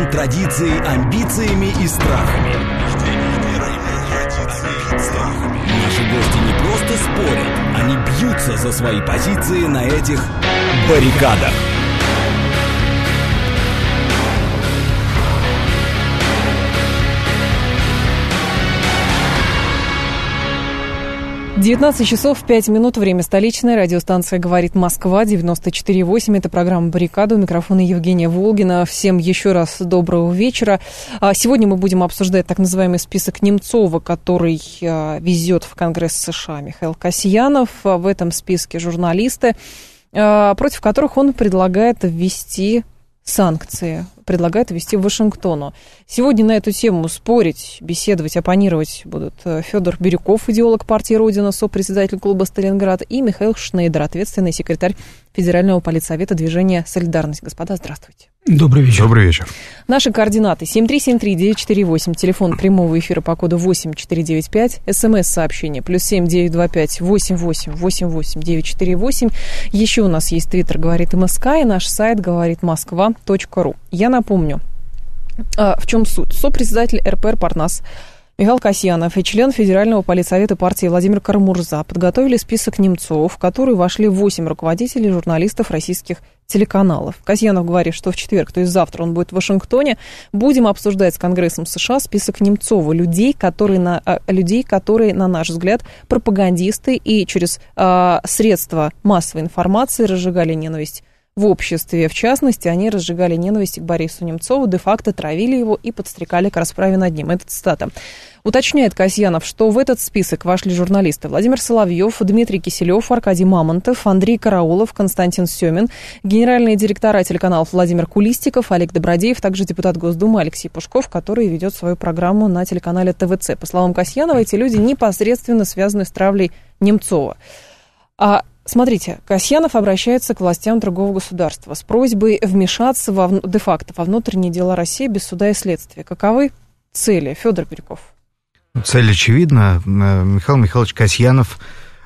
верой, традицией, амбициями и страхами. Наши гости не просто спорят, они бьются за свои позиции на этих баррикадах. Девятнадцать часов 5 минут, время столичное, радиостанция «Говорит Москва», 94,8, это программа «Баррикада», у микрофона Евгения Волгина. Всем еще раз доброго вечера. Сегодня мы будем обсуждать так называемый список Немцова, который везет в Конгресс США Михаил Касьянов. В этом списке журналисты, против которых он предлагает ввести санкции, предлагает ввести Вашингтону. Сегодня на эту тему спорить, беседовать, оппонировать будут Федор Бирюков, идеолог партии «Родина», сопредседатель клуба «Сталинград», и Михаил Шнейдер, ответственный секретарь Федерального политсовета движения «Солидарность». Господа, здравствуйте. Добрый вечер. Добрый вечер. Наши координаты 7373948, телефон прямого эфира по коду 8495, СМС-сообщение +7 925 88 88 948. Еще у нас есть твиттер «Говорит МСК» и наш сайт говоритмосква.ру. Я напомню, в чем суть. Сопредседатель РПР «Парнас» Михаил Касьянов и член Федерального политсовета партии Владимир Карамурза подготовили список Немцов, в который вошли 8 руководителей журналистов российских телеканалов. Касьянов говорит, что в четверг, то есть завтра, он будет в Вашингтоне. Будем обсуждать с Конгрессом США список Немцова, людей, которые, на наш взгляд, пропагандисты и через средства массовой информации разжигали ненависть в обществе. В частности, они разжигали ненависть к Борису Немцову, де-факто травили его и подстрекали к расправе над ним. Это цитата. Уточняет Касьянов, что в этот список вошли журналисты Владимир Соловьев, Дмитрий Киселев, Аркадий Мамонтов, Андрей Караулов, Константин Семин, генеральные директора телеканалов Владимир Кулистиков, Олег Добродеев, также депутат Госдумы Алексей Пушков, который ведет свою программу на телеканале ТВЦ. По словам Касьянова, эти люди непосредственно связаны с травлей Немцова. Смотрите, Касьянов обращается к властям другого государства с просьбой вмешаться де-факто во внутренние дела России без суда и следствия. Каковы цели, Федор Бирюков? Цель очевидна. Михаил Михайлович Касьянов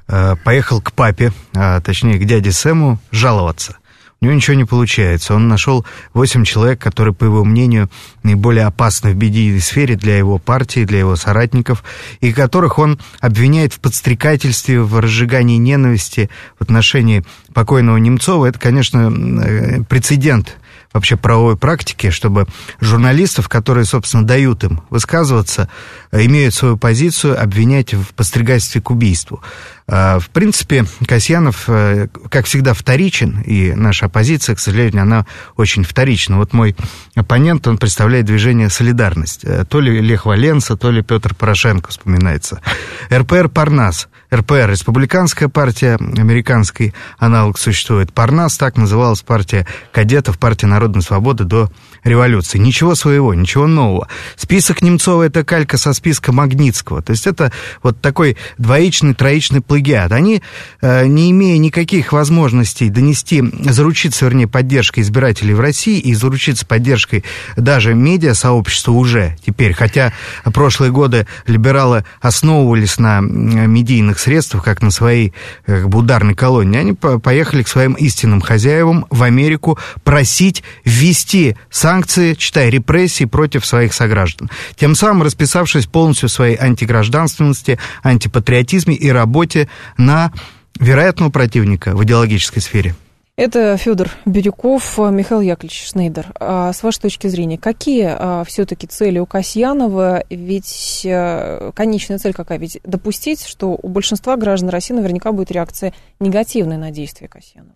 поехал к папе, точнее к дяде Сэму, жаловаться. У него ничего не получается. Он нашел 8 человек, которые, по его мнению, наиболее опасны в медийной сфере для его партии, для его соратников, и которых он обвиняет в подстрекательстве, в разжигании ненависти в отношении покойного Немцова. Это, конечно, прецедент вообще правовой практики, чтобы журналистов, которые, собственно, дают им высказываться, имеют свою позицию, обвинять в подстрекательстве к убийству. В принципе, Касьянов, как всегда, вторичен, и наша оппозиция, к сожалению, она очень вторична. Вот мой оппонент, он представляет движение «Солидарность». То ли Лех Валенса, то ли Петр Порошенко вспоминается. РПР «Парнас». РПР – республиканская партия, американский аналог существует. «Парнас» – так называлась партия кадетов, партия народной свободы до революции. Ничего своего, ничего нового. Список Немцова – это калька со списка Магнитского. То есть это вот такой двоичный, троичный плагиат. Они, не имея никаких возможностей заручиться, вернее, поддержкой избирателей в России и заручиться поддержкой даже медиасообщества уже теперь, хотя прошлые годы либералы основывались на медийных средствах, как на своей ударной колонии, они поехали к своим истинным хозяевам в Америку просить ввести санкции, читай, репрессии против своих сограждан. Тем самым расписавшись полностью в своей антигражданственности, антипатриотизме и работе на вероятного противника в идеологической сфере. Это Федор Бирюков, Михаил Яковлевич Шнейдер. С вашей точки зрения, какие все-таки цели у Касьянова? Ведь конечная цель какая? Ведь допустить, что у большинства граждан России наверняка будет реакция негативная на действия Касьянова.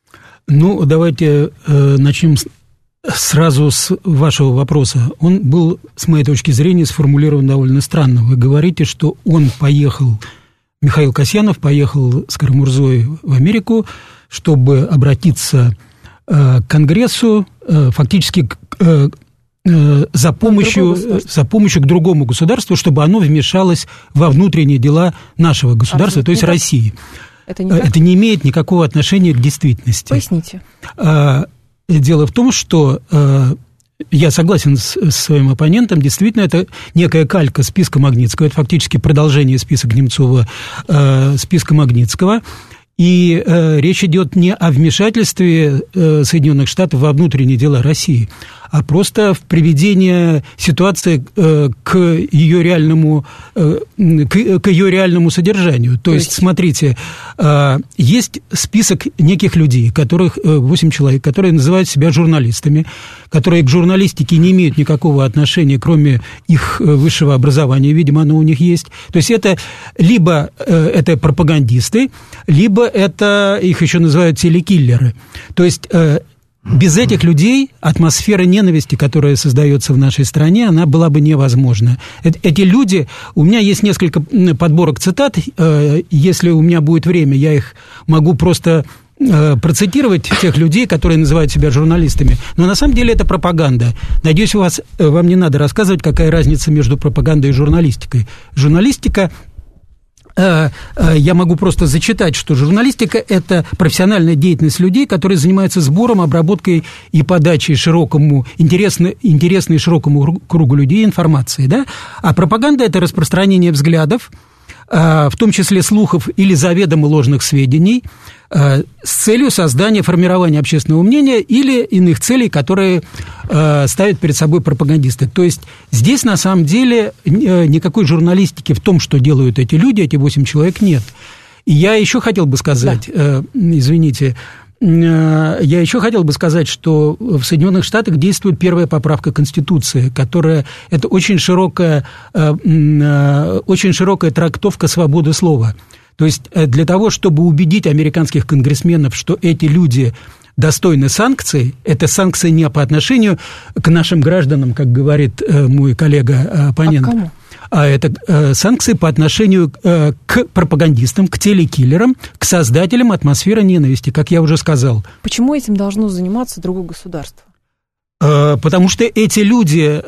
Ну, давайте начнем сразу с вашего вопроса. Он был, с моей точки зрения, сформулирован довольно странно. Вы говорите, что он поехал, Михаил Касьянов поехал с Карамурзой в Америку, чтобы обратиться к Конгрессу фактически за помощью к другому государству, чтобы оно вмешалось во внутренние дела нашего государства, то есть России. Это не имеет никакого отношения к действительности. Поясните. Дело в том, что я согласен с своим оппонентом, действительно, это некая калька списка Магнитского, это фактически продолжение списка Немцова, списка Магнитского. И речь идет не о вмешательстве Соединенных Штатов во внутренние дела России, а просто в приведении ситуации к ее реальному содержанию. То есть, смотрите, есть список неких людей, которых 8 человек, которые называют себя журналистами, которые к журналистике не имеют никакого отношения, кроме их высшего образования, видимо, оно у них есть. То есть это либо это пропагандисты, либо это, их еще называют телекиллеры. То есть без этих людей атмосфера ненависти, которая создается в нашей стране, она была бы невозможна. Эти люди, у меня есть несколько подборок цитат, если у меня будет время, я их могу просто процитировать, тех людей, которые называют себя журналистами. Но на самом деле это пропаганда. Надеюсь, вам не надо рассказывать, какая разница между пропагандой и журналистикой. Журналистика... Я могу просто зачитать, что журналистика – это профессиональная деятельность людей, которые занимаются сбором, обработкой и подачей интересной широкому кругу людей информации. Да? А пропаганда – это распространение взглядов, в том числе слухов или заведомо ложных сведений, с целью создания, формирования общественного мнения или иных целей, которые ставят перед собой пропагандисты. То есть здесь на самом деле никакой журналистики в том, что делают эти люди, эти 8 человек, нет. И я еще хотел бы сказать, я еще хотел бы сказать, что в Соединенных Штатах действует первая поправка Конституции, которая это очень широкая трактовка свободы слова. То есть для того, чтобы убедить американских конгрессменов, что эти люди достойны санкций, это санкции не по отношению к нашим гражданам, как говорит мой коллега-оппонент, а это санкции по отношению к пропагандистам, к телекиллерам, к создателям атмосферы ненависти, как я уже сказал. Почему этим должно заниматься другое государство? Потому что эти люди,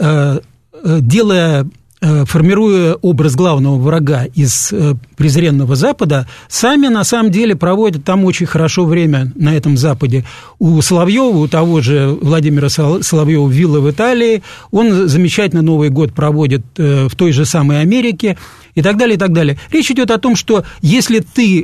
формируя образ главного врага из презренного Запада, сами на самом деле проводят там очень хорошо время на этом Западе. У Соловьева, у того же Владимира Соловьева вилла в Италии, он замечательно Новый год проводит в той же самой Америке и так далее, и так далее. Речь идет о том, что если ты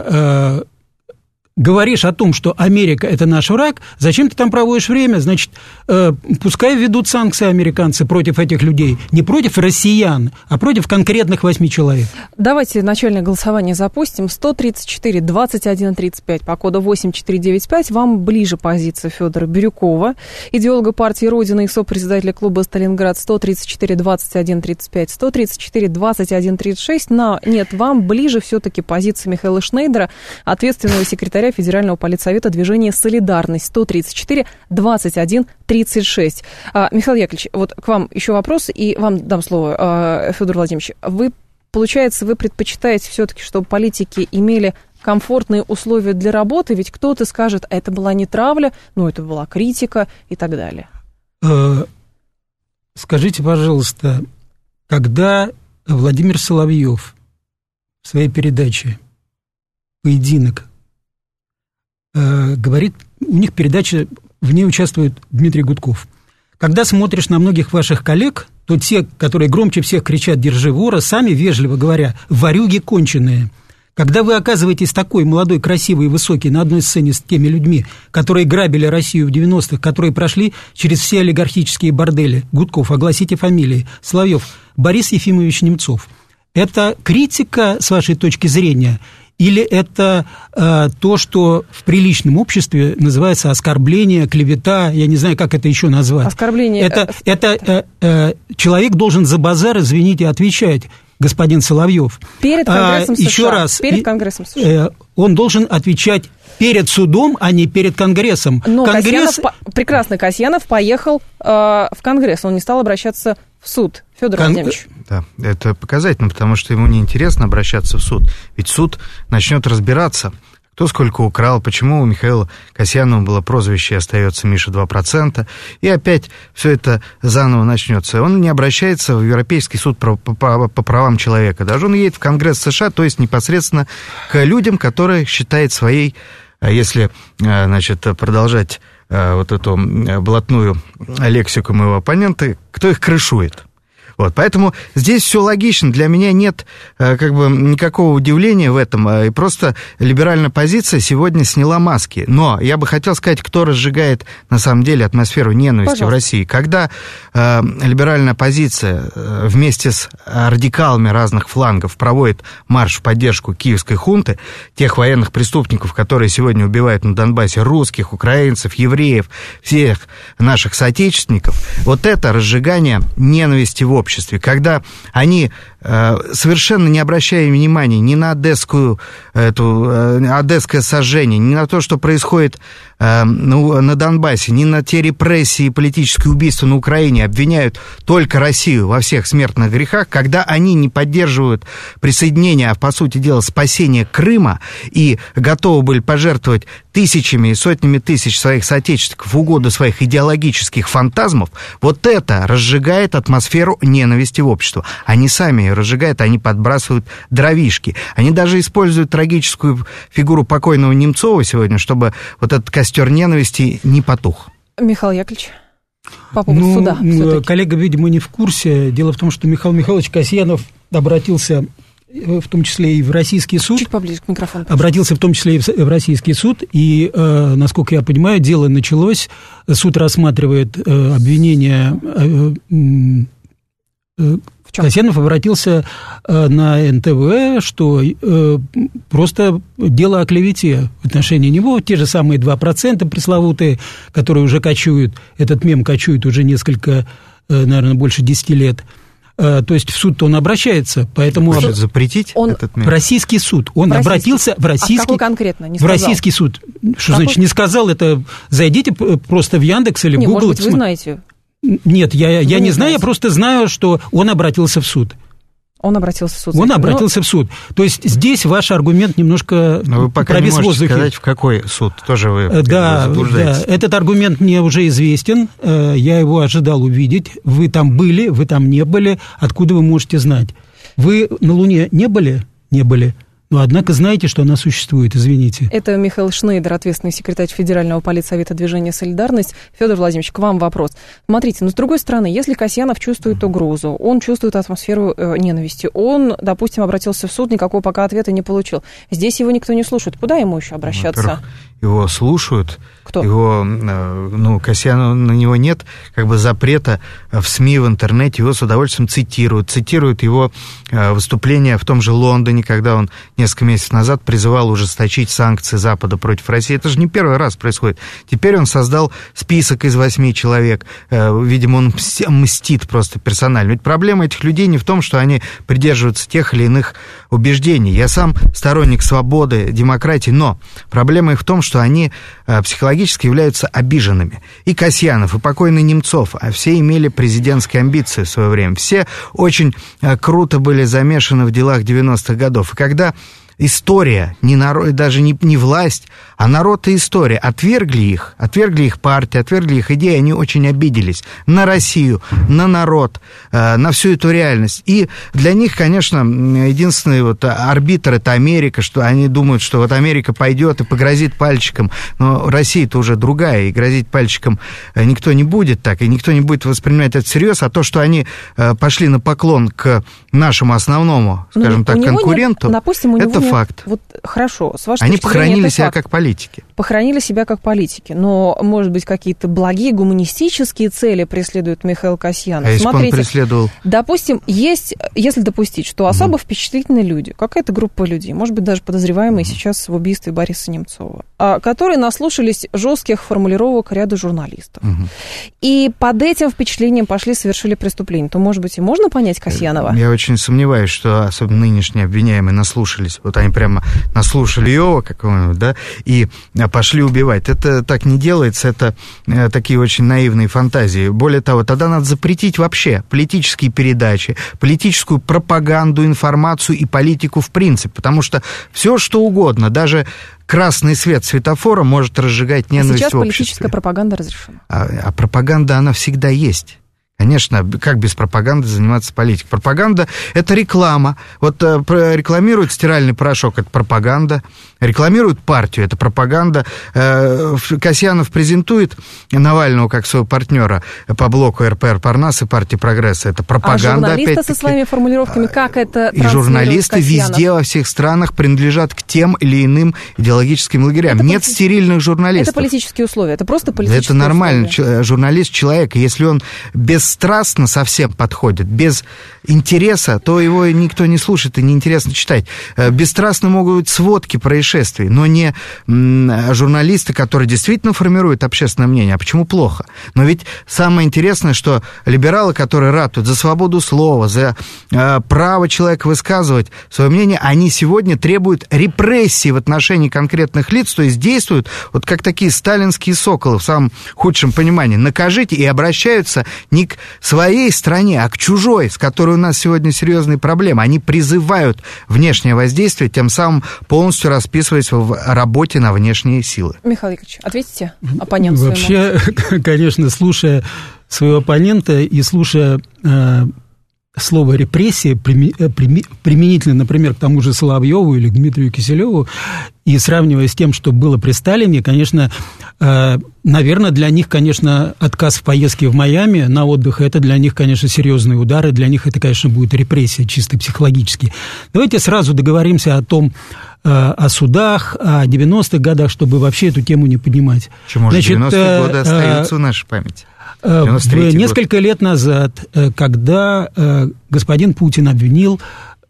говоришь о том, что Америка – это наш враг, зачем ты там проводишь время? Значит, пускай введут санкции американцы против этих людей. Не против россиян, а против конкретных 8 человек. Давайте начальное голосование запустим. 134-21-35 по коду 8495. Вам ближе позиция Федора Бирюкова, идеолога партии «Родина» и сопредседателя клуба «Сталинград». 134-21-35, 134-21-36. Нет, вам ближе все-таки позиция Михаила Шнейдера, ответственного секретаря Федерального политсовета движения «Солидарность». 134-21-36. Михаил Яковлевич, вот к вам еще вопрос, и вам дам слово, Федор Владимирович. Получается, вы предпочитаете все-таки, чтобы политики имели комфортные условия для работы, ведь кто-то скажет, это была не травля, это была критика и так далее. Скажите, пожалуйста, когда Владимир Соловьев в своей передаче «Поединок» говорит, у них передача, в ней участвует Дмитрий Гудков. Когда смотришь на многих ваших коллег, то те, которые громче всех кричат «держи вора», сами, вежливо говоря, ворюги конченые. Когда вы оказываетесь такой молодой, красивый и высокий на одной сцене с теми людьми, которые грабили Россию в 90-х, которые прошли через все олигархические бордели, Гудков, огласите фамилии, Соловьев, Борис Ефимович Немцов, это критика, с вашей точки зрения, или это то, что в приличном обществе называется оскорбление, клевета, я не знаю, как это еще назвать. Оскорбление. Это человек должен за базар, извините, отвечать, господин Соловьев. Перед Конгрессом США. Еще раз. Перед Конгрессом США. Он должен отвечать перед судом, а не перед Конгрессом. Но прекрасный Касьянов поехал в Конгресс, он не стал обращаться в суд. Федор Владимирович. Да, это показательно, потому что ему неинтересно обращаться в суд. Ведь суд начнет разбираться, кто сколько украл, почему у Михаила Касьянова было прозвище «Остается Миша 2%», и опять все это заново начнется. Он не обращается в Европейский суд по правам человека. Даже он едет в Конгресс США, то есть непосредственно к людям, которые считает своей, если, продолжать вот эту блатную лексику моего оппонента, кто их крышует. Вот, поэтому здесь все логично. Для меня нет как бы никакого удивления в этом. И просто либеральная позиция сегодня сняла маски. Но я бы хотел сказать, кто разжигает на самом деле атмосферу ненависти в России. Когда либеральная позиция вместе с радикалами разных флангов проводит марш в поддержку киевской хунты, тех военных преступников, которые сегодня убивают на Донбассе русских, украинцев, евреев, всех наших соотечественников, вот это разжигание ненависти в обществе, когда они, совершенно не обращая внимания ни на одесское сожжение, ни на то, что происходит на Донбассе, ни на те репрессии и политические убийства на Украине, обвиняют только Россию во всех смертных грехах, когда они не поддерживают присоединение, а по сути дела спасение Крыма, и готовы были пожертвовать тысячами и сотнями тысяч своих соотечественников в угоду своих идеологических фантазмов, вот это разжигает атмосферу ненависти в обществе. Они сами ее разжигают, они подбрасывают дровишки. Они даже используют трагическую фигуру покойного Немцова сегодня, чтобы вот этот костер ненависти не потух. Михаил Яковлевич, по поводу суда все-таки. Коллега, видимо, не в курсе. Дело в том, что Михаил Михайлович Касьянов обратился в том числе и в российский суд. Чуть поближе к микрофону. Обратился в том числе и в российский суд, и, насколько я понимаю, дело началось. Суд рассматривает обвинение. Касьянов обратился на НТВ, что просто дело о клевете в отношении него. Те же самые 2% пресловутые, которые уже кочуют, этот мем кочует уже несколько, наверное, больше 10 лет. То есть в суд-то он обращается, поэтому... Хочет запретить этот мем? В российский суд. Он обратился в российский... А какой конкретно? Не в российский суд. Что значит не сказал? Это зайдите просто в Яндекс или в Google. Может быть, вы знаете... Нет, я не знаю, я просто знаю, что он обратился в суд. Он обратился в суд. Он обратился в суд. То есть здесь ваш аргумент немножко но вы пока не можете сказать, в какой суд. Тоже вы заблуждаетесь. Да, этот аргумент мне уже известен. Я его ожидал увидеть. Вы там были, вы там не были. Откуда вы можете знать? Вы на Луне не были? Не были. Но, однако, знаете, что она существует, извините. Это Михаил Шнейдер, ответственный секретарь Федерального политсовета движения «Солидарность». Федор Владимирович, к вам вопрос. Смотрите, но с другой стороны, если Касьянов чувствует угрозу, он чувствует атмосферу ненависти, он, допустим, обратился в суд, никакого пока ответа не получил. Здесь его никто не слушает. Куда ему еще обращаться? Во-первых, его слушают. Кто? Его, Касьянова, на него нет как бы запрета в СМИ, в интернете, его с удовольствием цитируют. Цитируют его выступления в том же Лондоне, когда он несколько месяцев назад призывал ужесточить санкции Запада против России. Это же не первый раз происходит. Теперь он создал список из 8 человек. Видимо, он мстит просто персонально. Ведь проблема этих людей не в том, что они придерживаются тех или иных убеждений. Я сам сторонник свободы, демократии, но проблема их в том, что они психологически являются обиженными. И Касьянов, и покойный Немцов, а все имели президентские амбиции в свое время. Все очень круто были замешаны в делах 90-х годов. И когда история, не народ, даже не власть, а народ и история отвергли их партии, отвергли их идеи, они очень обиделись на Россию, на народ, на всю эту реальность. И для них, конечно, единственный вот арбитр — это Америка, что они думают, что вот Америка пойдет и погрозит пальчиком, но Россия-то уже другая, и грозить пальчиком никто не будет так, и никто не будет воспринимать это всерьез, а то, что они пошли на поклон к нашему основному, скажем так, конкуренту, допустим, это факт. Вот хорошо, с вашей они точки зрения, похоронили себя как политики. Похоронили себя как политики, но, может быть, какие-то благие гуманистические цели преследует Михаил Касьянов. А если бы он преследовал? Допустим, есть, если допустить, что особо впечатлительные люди, какая-то группа людей, может быть, даже подозреваемые сейчас в убийстве Бориса Немцова, которые наслушались жестких формулировок ряда журналистов, и под этим впечатлением пошли, совершили преступление, то, может быть, и можно понять Касьянова? Я очень сомневаюсь, что особенно нынешние обвиняемые наслушались. Вот они прямо наслушали Иова какого-нибудь, да, и пошли убивать. Это так не делается, это такие очень наивные фантазии. Более того, тогда надо запретить вообще политические передачи, политическую пропаганду, информацию и политику в принципе, потому что все, что угодно, даже красный свет светофора может разжигать ненависть в обществе. Сейчас политическая пропаганда разрешена. А пропаганда, она всегда есть. Конечно, как без пропаганды заниматься политикой? Пропаганда – это реклама. Вот рекламируют стиральный порошок – это пропаганда. Рекламируют партию – это пропаганда. Касьянов презентует Навального как своего партнера по блоку РПР Парнас и партии Прогресса – это пропаганда. А журналисты со своими формулировками, как это и журналисты Касьянов? Везде, во всех странах принадлежат к тем или иным идеологическим лагерям. Нет стерильных журналистов. Это политические условия, это просто политические условия. Это нормально. Условия. Журналист человек, если он бесстрастно совсем подходит, без интереса, то его никто не слушает и неинтересно читать. Бесстрастно могут быть сводки происшествий, но не журналисты, которые действительно формируют общественное мнение. А почему плохо? Но ведь самое интересное, что либералы, которые ратуют за свободу слова, за право человека высказывать свое мнение, они сегодня требуют репрессий в отношении конкретных лиц, то есть действуют вот как такие сталинские соколы в самом худшем понимании. Накажите, и обращаются не к своей стране, а к чужой, с которой у нас сегодня серьезные проблемы. Они призывают внешнее воздействие, тем самым полностью расписываясь в работе на внешние силы. Михаил Яковлевич, ответите оппоненту своему? Вообще, конечно, слушая своего оппонента и слушая слово «репрессия» применительно, например, к тому же Соловьеву или к Дмитрию Киселеву, и сравнивая с тем, что было при Сталине, конечно, наверное, для них, конечно, отказ в поездке в Майами на отдых, это для них, конечно, серьезные удары, для них это, конечно, будет репрессия чисто психологически. Давайте сразу договоримся о том, о судах, о 90-х годах, чтобы вообще эту тему не поднимать. Почему же 90-е годы остаются в нашей памяти? Несколько лет назад, когда господин Путин обвинил,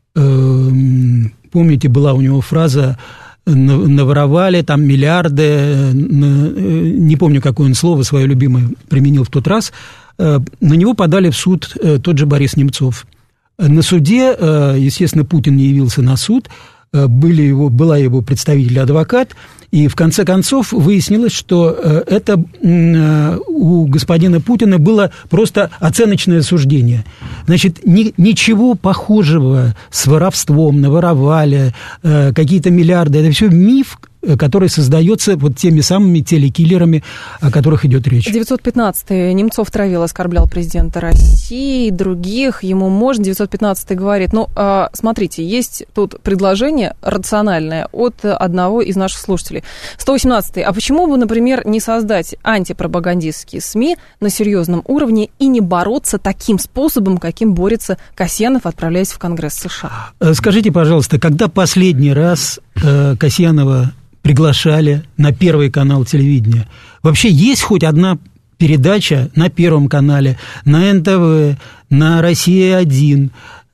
помните, была у него фраза «наворовали там миллиарды», не помню, какое он слово свое любимое применил в тот раз, на него подали в суд тот же Борис Немцов. На суде, естественно, Путин не явился на суд, была его представитель-адвокат, и в конце концов выяснилось, что это у господина Путина было просто оценочное суждение. Значит, ничего похожего с воровством, наворовали, какие-то миллиарды, это все миф, который создается вот теми самыми телекиллерами, о которых идет речь. 915-й Немцов травил, оскорблял президента России и других. Ему можно. 915-й говорит, смотрите, есть тут предложение рациональное от одного из наших слушателей. 118-й, а почему бы, например, не создать антипропагандистские СМИ на серьезном уровне и не бороться таким способом, каким борется Касьянов, отправляясь в Конгресс США? Скажите, пожалуйста, когда последний раз Касьянова приглашали на Первый канал телевидения? Вообще есть хоть одна передача на Первом канале, на НТВ, на Россия-1?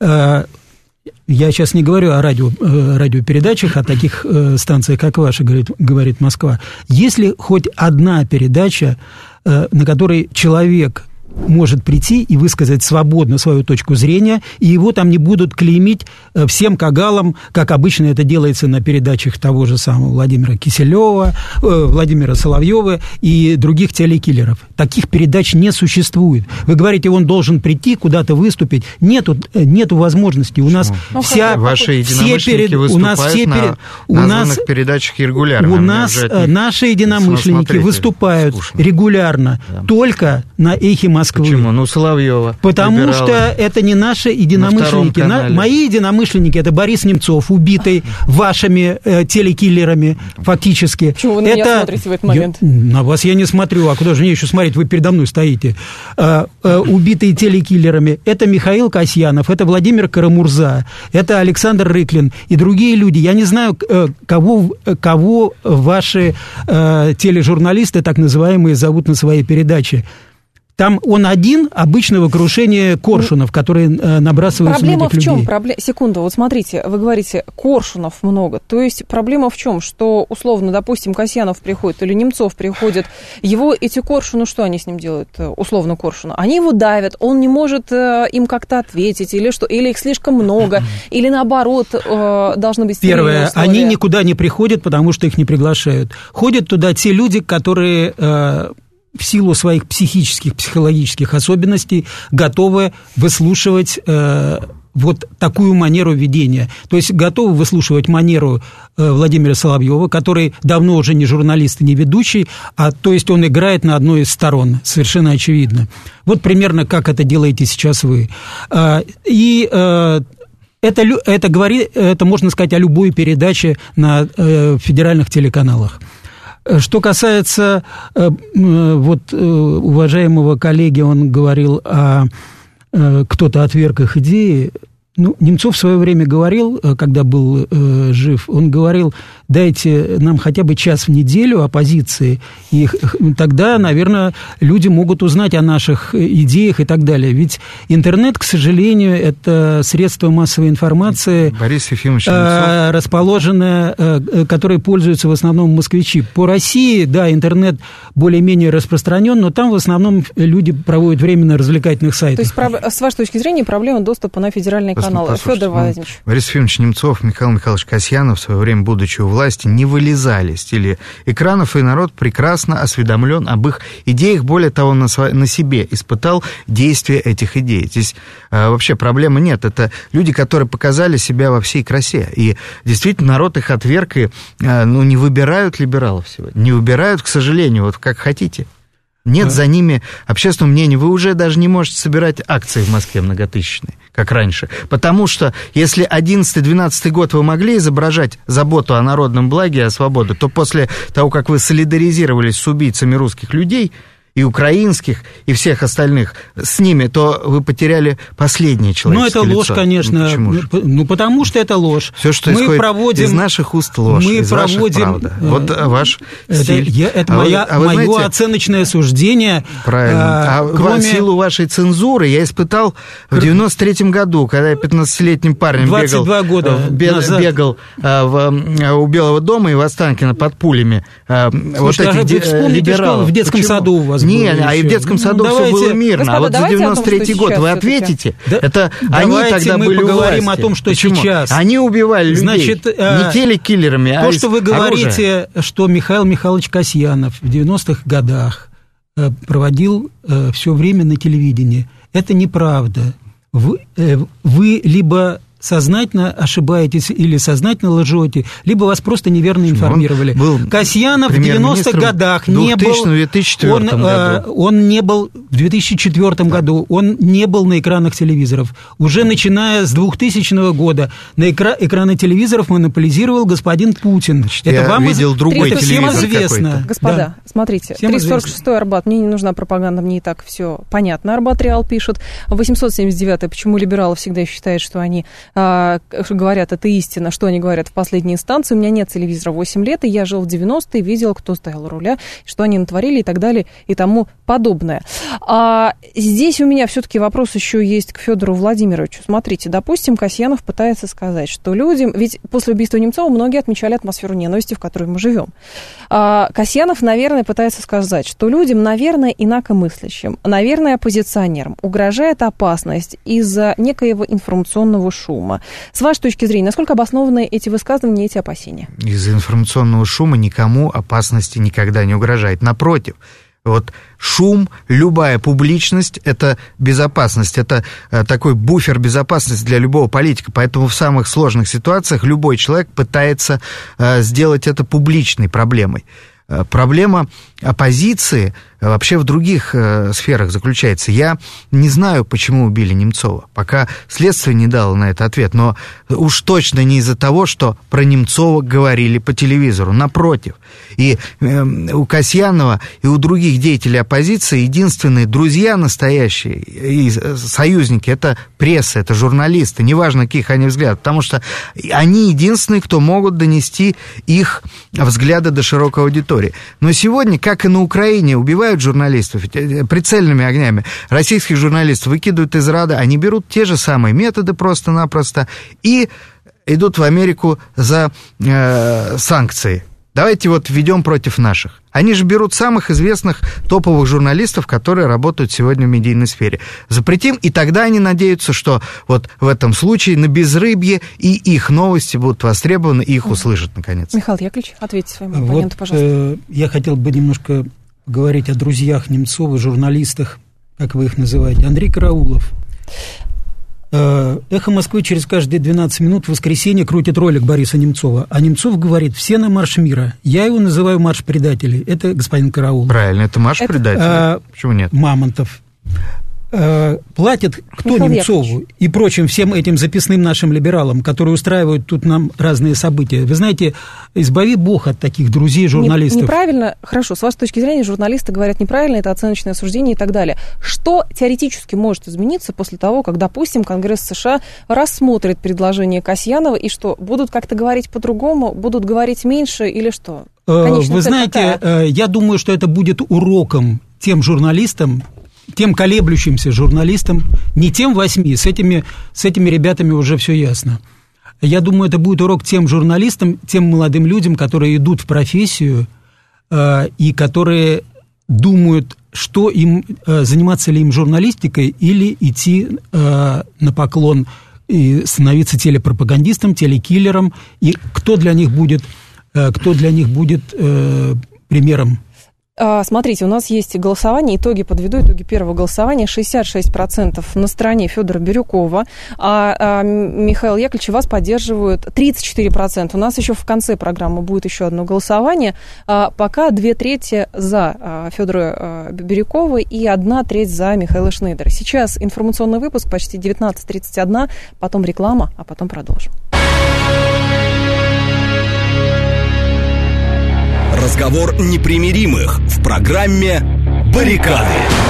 Я сейчас не говорю о радиопередачах, о таких станциях, как ваша, говорит Москва. Есть ли хоть одна передача, на которой человек может прийти и высказать свободно свою точку зрения, и его там не будут клеймить всем кагалам, как обычно это делается на передачах того же самого Владимира Киселева, Владимира Соловьева и других телекиллеров. Таких передач не существует. Вы говорите, он должен прийти, куда-то выступить. Нету возможности. У нас ваши единомышленники выступают на названных передачах регулярно. У нас наши единомышленники выступают регулярно, только на «Эхе Москвы». Почему? Соловьева. Потому что это не наши единомышленники. Мои единомышленники – это Борис Немцов, убитый вашими телекиллерами, фактически. Почему вы на меня смотрите в этот момент? На вас я не смотрю, а куда же мне еще смотреть? Вы передо мной стоите. Убитые телекиллерами – это Михаил Касьянов, это Владимир Карамурза, это Александр Рыклин и другие люди. Я не знаю, кого ваши тележурналисты, так называемые, зовут на своей передаче. Там он один, обычного крушения коршунов, которые набрасываются на этих людей. Проблема в чем? Секунду, вот смотрите, вы говорите, коршунов много. То есть проблема в чем? Что, условно, допустим, Касьянов приходит или Немцов приходит, эти коршуны, что они с ним делают, условно, коршуна? Они его давят, он не может им как-то ответить, или что, или их слишком много, или наоборот, должны быть стерильные условия. Первое, они никуда не приходят, потому что их не приглашают. Ходят туда те люди, которые в силу своих психологических особенностей готовы выслушивать вот такую манеру ведения. То есть готовы выслушивать манеру Владимира Соловьева, который давно уже не журналист и не ведущий, то есть он играет на одной из сторон, совершенно очевидно. Вот примерно как это делаете сейчас вы. И это можно сказать о любой передаче на федеральных телеканалах. Что касается уважаемого коллеги, он говорил кто-то отверг их идеи. Немцов в свое время говорил, когда был жив, он говорил, дайте нам хотя бы час в неделю оппозиции, и тогда, наверное, люди могут узнать о наших идеях и так далее. Ведь интернет, к сожалению, это средство массовой информации, Борис Ефимович Немцов, расположенное, которой пользуются в основном москвичи. По России, да, интернет более-менее распространен, но там в основном люди проводят время на развлекательных сайтах. То есть, с вашей точки зрения, проблема доступа на федеральный канал. Федор Владимирович. Борис Ефимович Немцов, Михаил Михайлович Касьянов в свое время, будучи у власти, не вылезали с телеэкранов, и народ прекрасно осведомлен об их идеях, более того, на себе испытал действие этих идей. Здесь вообще проблемы нет. Это люди, которые показали себя во всей красе. И действительно, народ их отверг, и не выбирают либералов сегодня. Не выбирают, к сожалению, вот как хотите. Нет за ними общественного мнения. Вы уже даже не можете собирать акции в Москве многотысячные, как раньше. Потому что если 11-12 год вы могли изображать заботу о народном благе, о свободе, то после того, как вы солидаризировались с убийцами русских людей, и украинских, и всех остальных с ними, то вы потеряли последнее человеческое лицо. Ну, это ложь, конечно. Потому что это ложь. Все, что исходит из наших уст, ложь, из ваших правда. Вот ваш стиль. Это мое оценочное суждение. Правильно. Силу вашей цензуры я испытал в 93-м году, когда я 15-летним парнем 22 года бегал у Белого дома и в Останкино под пулями. Слушайте, вот этих либералов. В детском саду у вас. Нет, и в детском саду все было мирно. Господа, а вот за 93-й год вы ответите? Это они тогда были у власти. Поговорим о том, что Почему? Сейчас. Они убивали людей. Не телекиллерами, то, что вы говорите, что Михаил Михайлович Касьянов в 90-х годах проводил все время на телевидении, это неправда. Вы либо сознательно ошибаетесь или сознательно лжете, либо вас просто неверно информировали. Касьянов в 90-х годах не был... Он не был в 2004 году, он не был на экранах телевизоров. Уже начиная с 2000 года на экраны телевизоров монополизировал господин Путин. Значит, это вам видел другой телевизор известно. Господа, смотрите, 346-й Арбат, мне не нужна пропаганда, мне и так все понятно. Арбат Реал пишет. 879-й, почему либералы всегда считают, что они говорят, это истина, что они говорят в последней инстанции. У меня нет телевизора 8 лет, и я жил в 90-е, видел, кто стоял у руля, что они натворили и так далее, и тому подобное. Здесь у меня все-таки вопрос еще есть к Федору Владимировичу. Смотрите, допустим, Касьянов пытается сказать, что людям... Ведь после убийства Немцова многие отмечали атмосферу ненависти, в которой мы живем. Касьянов, наверное, пытается сказать, что людям, наверное, инакомыслящим, наверное, оппозиционерам угрожает опасность из-за некоего информационного шума. С вашей точки зрения, насколько обоснованы эти высказывания, эти опасения? Из-за информационного шума никому опасности никогда не угрожает. Напротив, вот шум, любая публичность – это безопасность, это такой буфер безопасности для любого политика. Поэтому в самых сложных ситуациях любой человек пытается сделать это публичной проблемой. Проблема оппозиции вообще в других сферах заключается. Я не знаю, почему убили Немцова. Пока следствие не дало на это ответ. Но уж точно не из-за того, что про Немцова говорили по телевизору. Напротив. И у Касьянова, и у других деятелей оппозиции единственные друзья настоящие и союзники – это пресса, это журналисты. Неважно, каких они взглядов. Потому что они единственные, кто могут донести их взгляды до широкой аудитории. Но сегодня, как и на Украине, убивают журналистов прицельными огнями. Российских журналистов выкидывают из Рады, они берут те же самые методы просто-напросто и идут в Америку за санкции. Давайте вот введем против наших. Они же берут самых известных топовых журналистов, которые работают сегодня в медийной сфере. Запретим, и тогда они надеются, что вот в этом случае на безрыбье и их новости будут востребованы, и их услышат наконец. Михаил Яковлевич, ответьте своему оппоненту, пожалуйста. Я хотел бы немножко говорить о друзьях Немцова, журналистах, как вы их называете. Андрей Караулов. «Эхо Москвы» через каждые 12 минут в воскресенье крутит ролик Бориса Немцова. А Немцов говорит: все на марш мира. Я его называю марш предателей. Это господин Караул. Правильно, это марш предателей. Почему нет? Мамонтов. Платит кто Немцову и прочим всем этим записным нашим либералам, которые устраивают тут нам разные события? Вы знаете, избави Бог от таких друзей журналистов. Неправильно, хорошо, с вашей точки зрения журналисты говорят неправильно, это оценочное суждение и так далее. Что теоретически может измениться после того, как, допустим, Конгресс США рассмотрит предложение Касьянова, и что, будут как-то говорить по-другому, будут говорить меньше или что? Вы знаете, я думаю, что это будет уроком тем журналистам, тем колеблющимся журналистам, не тем 8, с этими ребятами уже все ясно. Я думаю, это будет урок тем журналистам, тем молодым людям, которые идут в профессию и которые думают, что им, заниматься ли им журналистикой или идти на поклон и становиться телепропагандистом, телекиллером, и кто для них будет примером. Смотрите, у нас есть голосование, итоги первого голосования. 66% на стороне Федора Бирюкова, а Михаил Яковлевич, вас поддерживают 34%. У нас еще в конце программы будет еще одно голосование. Пока 2/3 за Федора Бирюкова и 1/3 за Михаила Шнейдера. Сейчас информационный выпуск, почти 19:31, потом реклама, а потом продолжим. Разговор непримиримых в программе «Баррикады».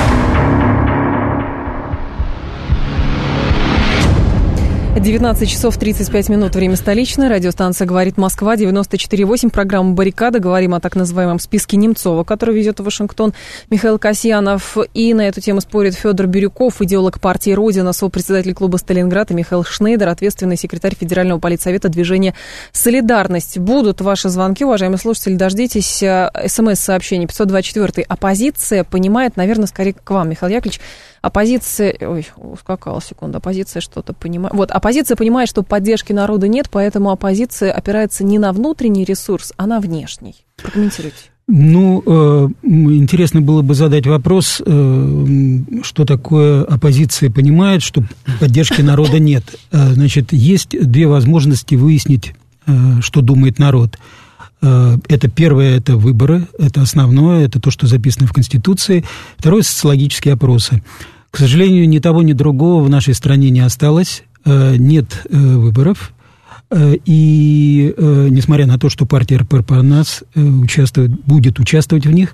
19 часов 35 минут, время столичное. Радиостанция «Говорит Москва», 94,8. Программа «Баррикада». Говорим о так называемом списке Немцова, который везет в Вашингтон Михаил Касьянов. И на эту тему спорят Федор Бирюков, идеолог партии «Родина», сопредседатель клуба «Сталинград», и Михаил Шнейдер, ответственный секретарь Федерального политсовета движения «Солидарность». Будут ваши звонки, уважаемые слушатели, дождитесь. СМС-сообщение 524. Оппозиция понимает, наверное, скорее к вам, Михаил Яковлевич. Оппозиция... Ой, ускакала секунда. Оппозиция что-то понимает. Вот, оппозиция понимает, что поддержки народа нет, поэтому оппозиция опирается не на внутренний ресурс, а на внешний. Прокомментируйте. Интересно было бы задать вопрос, что такое оппозиция понимает, что поддержки народа нет. Значит, есть две возможности выяснить, что думает народ. Это первое, это выборы, это основное, это то, что записано в Конституции. Второе, социологические опросы. К сожалению, ни того, ни другого в нашей стране не осталось, нет выборов. И несмотря на то, что партия РПР-ПАНАС будет участвовать в них,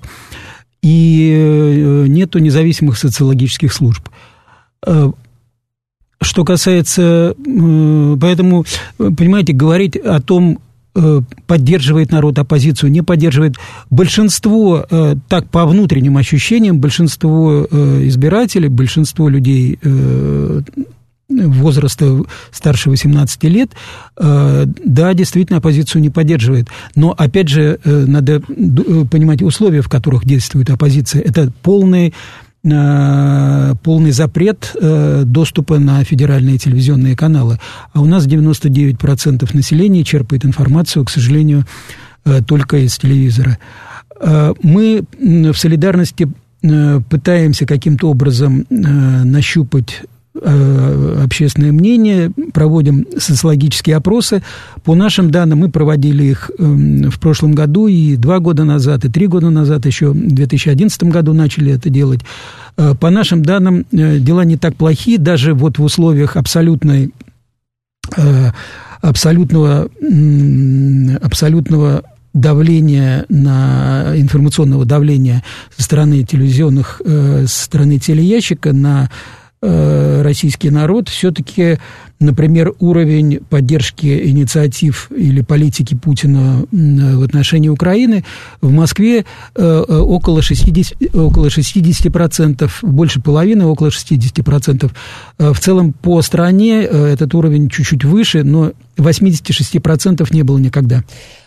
и нету независимых социологических служб. Что касается... Поэтому, понимаете, говорить о том, поддерживает народ оппозицию, не поддерживает. Большинство, так по внутренним ощущениям, большинство избирателей, большинство людей возраста старше 18 лет, да, действительно, оппозицию не поддерживает. Но, опять же, надо понимать условия, в которых действует оппозиция. Это полный запрет доступа на федеральные телевизионные каналы. А у нас 99% населения черпает информацию, к сожалению, только из телевизора. Мы в «Солидарности» пытаемся каким-то образом нащупать общественное мнение, проводим социологические опросы. По нашим данным, мы проводили их в прошлом году, и 2 года назад, и 3 года назад, еще в 2011 году начали это делать. По нашим данным, дела не так плохи, даже вот в условиях абсолютного давления, информационного давления со стороны телевизионных, со стороны телеящика на российский народ, все-таки, например, уровень поддержки инициатив или политики Путина в отношении Украины в Москве около 60%, больше половины, около 60%. В целом по стране этот уровень чуть-чуть выше, но 86% не было никогда.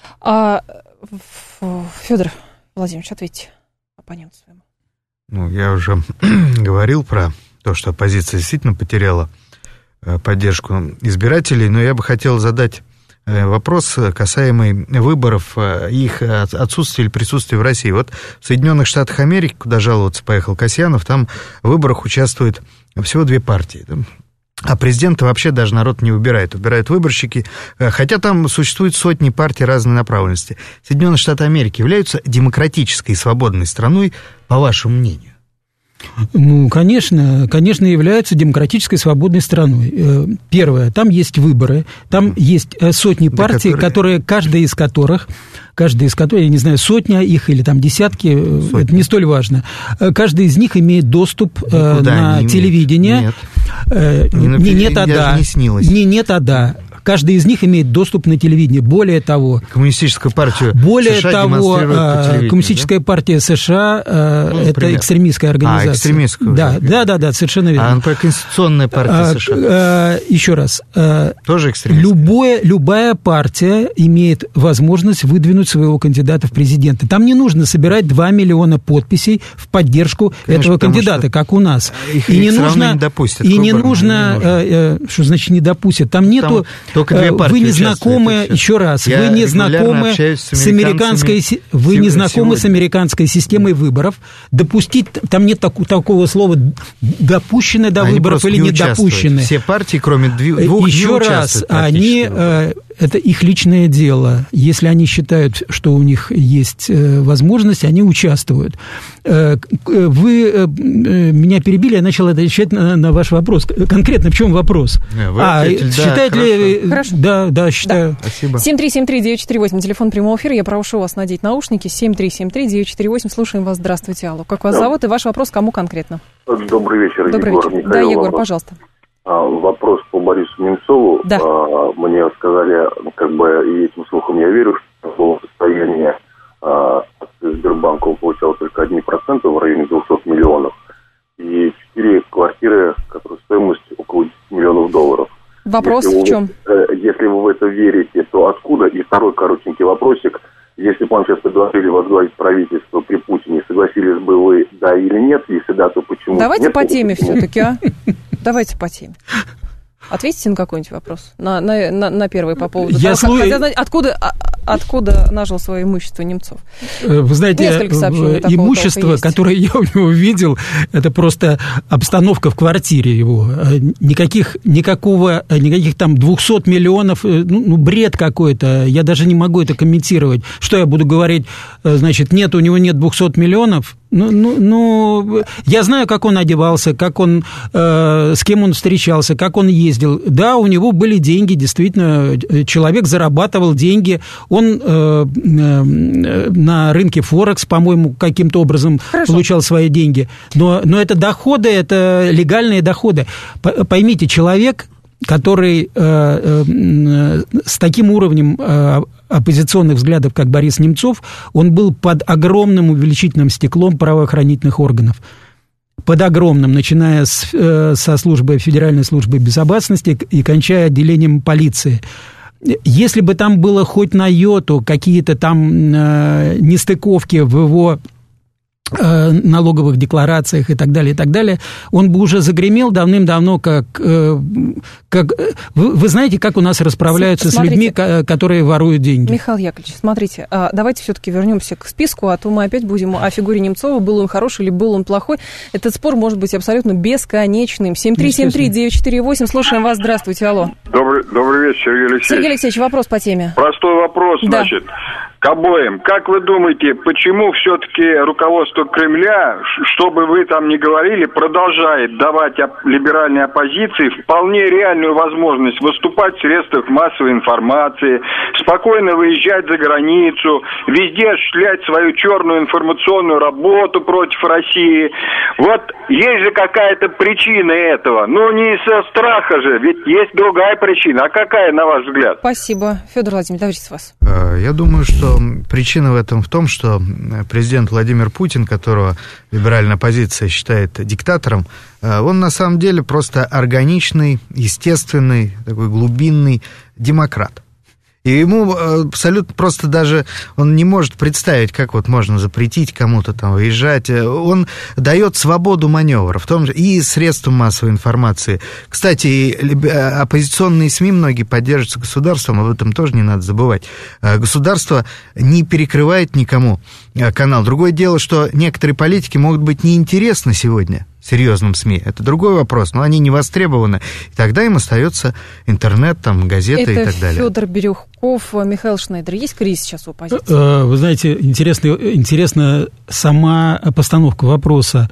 Федор Владимирович, ответьте оппоненту своему. Я уже говорил про то, что оппозиция действительно потеряла поддержку избирателей, но я бы хотел задать вопрос, касаемый выборов, их отсутствия или присутствия в России. Вот в Соединенных Штатах Америки, куда жаловаться поехал Касьянов, там в выборах участвует всего 2 партии. А президента вообще даже народ не выбирает, выбирают выборщики, хотя там существуют сотни партий разной направленности. Соединенные Штаты Америки являются демократической и свободной страной, по вашему мнению? Ну, конечно, являются демократической свободной страной. Первое, там есть выборы, там есть сотни партий, которые, каждая из которых, я не знаю, сотня их или там десятки, это не столь важно. Каждый из них имеет доступ на телевидение. Нет. Каждый из них имеет доступ на телевидение. Более того... Коммунистическую партию США демонстрируют по телевидению. Коммунистическая партия США это экстремистская организация. Экстремистская. Да, совершенно верно. А Конституционная партия США? Еще раз. Тоже экстремистская? Любая партия имеет возможность выдвинуть своего кандидата в президенты. Там не нужно собирать 2 миллиона подписей в поддержку этого кандидата, как у нас. И не нужно... не допустят. И не нужно... Что значит не допустят? Там нету... Только две партии вы не знакомы, еще раз, вы не знакомы с американской системой выборов. Допустить, там нет такого слова допущены до выборов или не допущены. Все партии, кроме двух, еще раз, это их личное дело. Если они считают, что у них есть возможность, они участвуют. Вы меня перебили, я начал отвечать на ваш вопрос. Конкретно в чем вопрос? Считает ли... Хорошо. Да, считаю. Да. Спасибо. 7373948, телефон прямого эфира. Я прошу вас надеть наушники. 7373948. Слушаем вас. Здравствуйте, алло. Как вас зовут и ваш вопрос кому конкретно? Добрый вечер, Егор. Вечер. Да, Егор, пожалуйста. Вопрос по Борису Немцову. Да. Мне сказали, и этим слухам я верю, что в было состоянии Сбербанка он получал только 1% в районе 200 миллионов. И 4 квартиры, которые стоимостью около 10 миллионов долларов. Вопрос в чем? Если вы в это верите, то откуда? И второй коротенький вопросик. Если бы вам сейчас предложили возглавить правительство при Путине, согласились бы вы, да или нет? Если да, то почему? Давайте нет, по теме все-таки, а? Давайте по теме. Ответьте на какой-нибудь вопрос, на первый по поводу того, хотя знать, откуда нажил свое имущество Немцов. Вы знаете, имущество, которое я у него видел, это просто обстановка в квартире его. Никаких там 200 миллионов, бред какой-то. Я даже не могу это комментировать. Что я буду говорить, значит, у него нет 200 миллионов? Я знаю, как он одевался, с кем он встречался, как он ездил. Да, у него были деньги, действительно, человек зарабатывал деньги. Он на рынке Форекс, по-моему, каким-то образом получал свои деньги. Но это доходы, это легальные доходы. Поймите, человек, который с таким уровнем оппозиционных взглядов, как Борис Немцов, он был под огромным увеличительным стеклом правоохранительных органов. Под огромным, начиная со Федеральной службы безопасности и кончая отделением полиции. Если бы там было хоть на йоту какие-то там нестыковки в его налоговых декларациях и так далее, он бы уже загремел давным-давно, как вы знаете, как у нас расправляются с людьми, которые воруют деньги. Михаил Яковлевич, смотрите, давайте все-таки вернемся к списку, а то мы опять будем о фигуре Немцова, был он хороший или был он плохой. Этот спор может быть абсолютно бесконечным. 7373948, слушаем вас, здравствуйте, алло. Добрый вечер, Сергей Алексеевич. Сергей Алексеевич, вопрос по теме. Простой вопрос, да. Значит, к обоим. Как вы думаете, почему все-таки руководство Кремля, что бы вы там ни говорили, продолжает давать либеральной оппозиции вполне реальную возможность выступать в средствах массовой информации, спокойно выезжать за границу, везде осуществлять свою черную информационную работу против России? Вот есть же какая-то причина этого. Не из-за страха же, ведь есть другая причина. А какая, на ваш взгляд? Спасибо. Федор Владимирович, давайте с вас. Я думаю, что причина в этом в том, что президент Владимир Путин, которого либеральная оппозиция считает диктатором, он на самом деле просто органичный, естественный, такой глубинный демократ. И ему абсолютно просто даже он не может представить, как вот можно запретить кому-то там выезжать. Он дает свободу маневра, в том же и средствам массовой информации. Кстати, оппозиционные СМИ многие поддерживаются государством, об этом тоже не надо забывать. Государство не перекрывает никому канал. Другое дело, что некоторые политики могут быть неинтересны сегодня серьезным СМИ, это другой вопрос, но они не востребованы. И тогда им остается интернет, там, газеты и так далее. Федор Бирюков, Михаил Шнейдер. Есть кризис сейчас в оппозиции? Вы знаете, интересна сама постановка вопроса.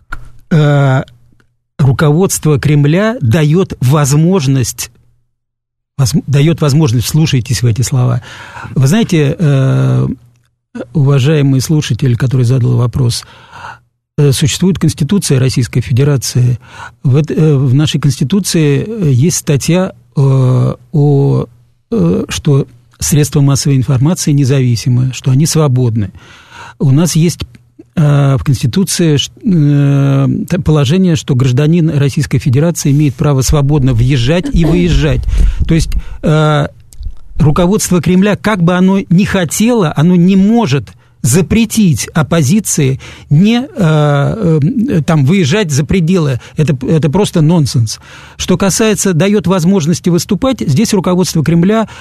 Руководство Кремля дает возможность, вслушайтесь в эти слова. Вы знаете, уважаемый слушатель, который задал вопрос, существует Конституция Российской Федерации. В нашей Конституции есть статья что средства массовой информации независимы, что они свободны. У нас есть в Конституции положение, что гражданин Российской Федерации имеет право свободно въезжать и выезжать. То есть руководство Кремля, как бы оно ни хотело, оно не может запретить оппозиции не выезжать за пределы. Это просто нонсенс. Что касается, дает возможности выступать, здесь руководство Кремля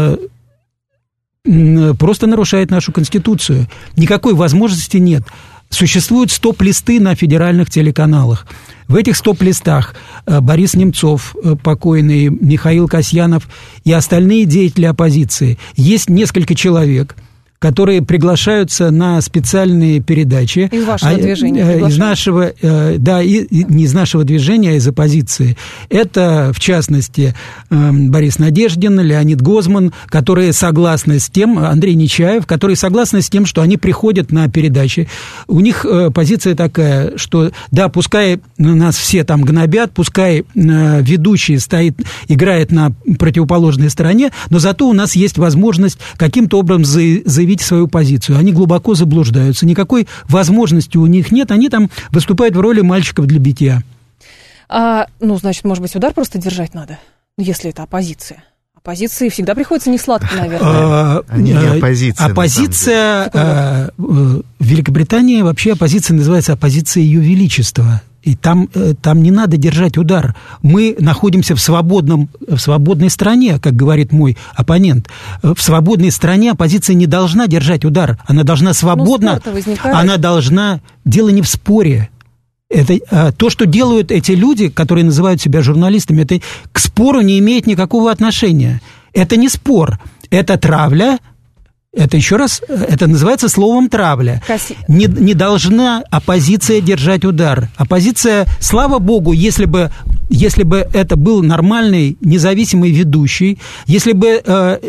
просто нарушает нашу Конституцию. Никакой возможности нет. Существуют стоп-листы на федеральных телеканалах. В этих стоп-листах Борис Немцов, покойный, Михаил Касьянов и остальные деятели оппозиции. Есть несколько человек, которые приглашаются на специальные передачи. Из вашего движения? Из нашего, не из нашего движения, а из оппозиции. Это, в частности, Борис Надеждин, Леонид Гозман, которые согласны с тем, Андрей Нечаев, которые согласны с тем, что они приходят на передачи. У них позиция такая, что, да, пускай нас все там гнобят, пускай ведущий играет на противоположной стороне, но зато у нас есть возможность каким-то образом заявить свою позицию. Они глубоко заблуждаются. Никакой возможности у них нет. Они там выступают в роли мальчиков для битья. Значит, может быть, удар просто держать надо, если это оппозиция. Оппозиции всегда приходится несладко, наверное. Они не оппозиция. Оппозиция в Великобритании вообще оппозиция называется оппозиция Ее Величества. И там не надо держать удар. Мы находимся в свободной стране, как говорит мой оппонент. В свободной стране оппозиция не должна держать удар. Она должна свободно... Она должна... Дело не в споре. Это, то, что делают эти люди, которые называют себя журналистами, это к спору не имеет никакого отношения. Это не спор. Это травля. Это еще раз, это называется словом травля. Не должна оппозиция держать удар. Оппозиция, слава богу, если бы это был нормальный, независимый ведущий, если бы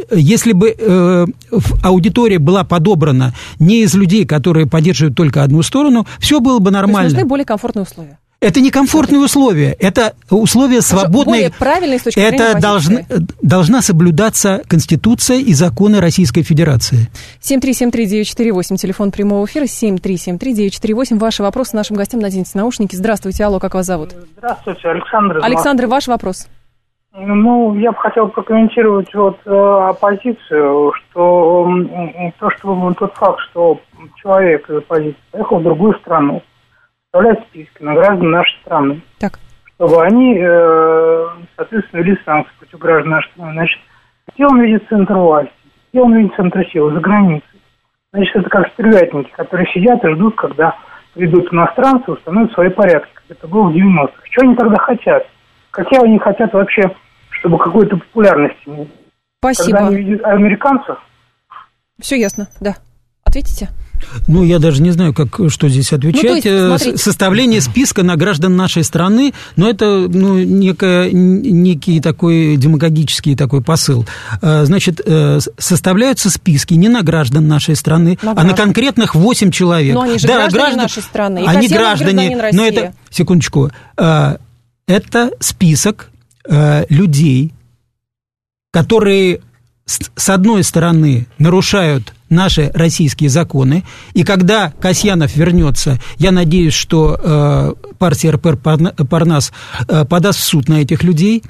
аудитория была подобрана не из людей, которые поддерживают только одну сторону, все было бы нормально. То есть нужны более комфортные условия. Это не комфортные условия, это условия свободные. Более правильные с точки зрения оппозиции. Это должна соблюдаться Конституция и законы Российской Федерации. 7373948, телефон прямого эфира, 7373948. Ваши вопросы нашим гостям, наденьте наушники. Здравствуйте, алло, как вас зовут? Здравствуйте, Александр. Александр, ваш вопрос. Я бы хотел прокомментировать оппозицию, что тот факт, что человек из оппозиции поехал в другую страну, составлять списки на граждан нашей страны, так, чтобы они, соответственно, ввели санкции против граждан нашей страны. Значит, где он видит центр власти, где он видит центр силы, за границей. Значит, это как стервятники, которые сидят и ждут, когда придут иностранцы и установят свои порядки, как это было в 90-х. Что они тогда хотят? Какие они хотят вообще, чтобы какой-то популярности? Спасибо. Когда они видят американцев? Все ясно, да. Ответите? Я даже не знаю, что здесь отвечать. Составление списка на граждан нашей страны, но это некий такой демагогический такой посыл. Значит, составляются списки не на граждан нашей страны, а на конкретных 8 человек. Но они же граждане нашей страны. Они граждане, но это... Секундочку. Это список людей, которые, с одной стороны, нарушают наши российские законы, и когда Касьянов вернется, я надеюсь, что партия РПР Парнас подаст в суд на этих людей,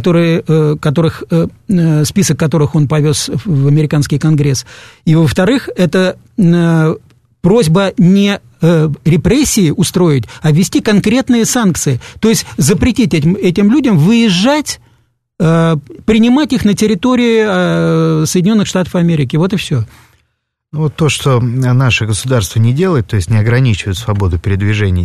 список которых он повез в американский конгресс. И, во-вторых, это просьба не репрессии устроить, а ввести конкретные санкции. То есть запретить этим людям выезжать, принимать их на территории Соединенных Штатов Америки. Вот и все. То, что наше государство не делает, то есть не ограничивает свободу передвижений